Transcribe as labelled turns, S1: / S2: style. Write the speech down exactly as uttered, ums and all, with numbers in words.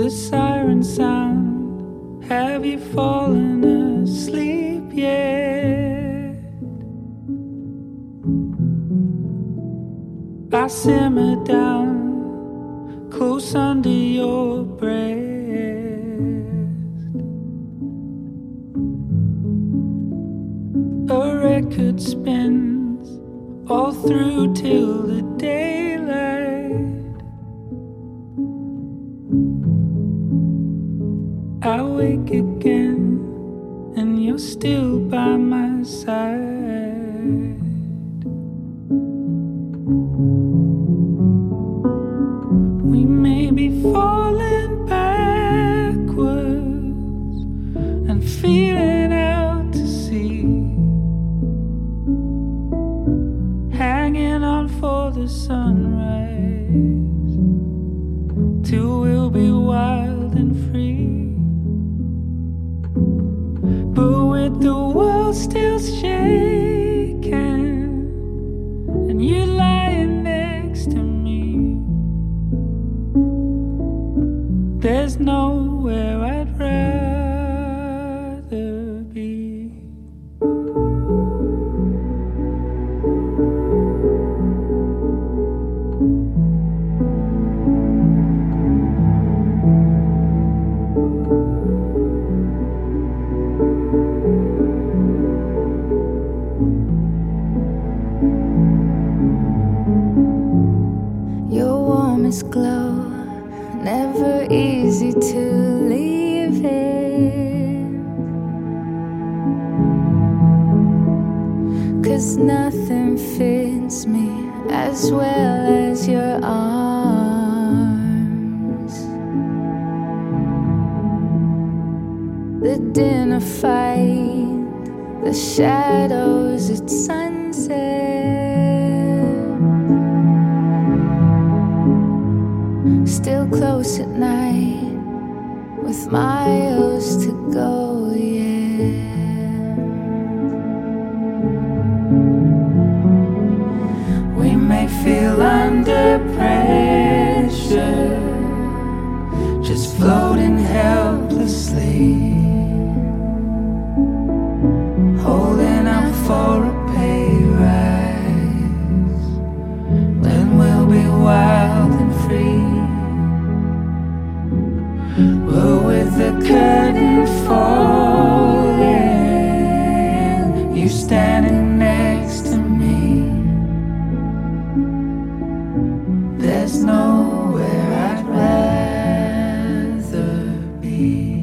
S1: the siren sound. Have you fallen asleep yet? I simmer down close under your breast. A record spins all through till the daylight. I wake again and you're still by my side. We may be falling backwards and feeling out to sea, hanging on for the sunrise, till we'll be wild and free. But with the world still shaking and you lying next to me, there's nowhere I'd rather be.
S2: Your warmest glow, never easy to leave in, 'cause nothing fits me as well as your arms. The dinner fight, the shadows at sunset, still close at night, with miles to go, yeah.
S1: We may feel under pressure, just floating helplessly, holding out for a pay rise, when we'll be wild and free. But with the curtain falling, you standing next to me, there's nowhere I'd rather be.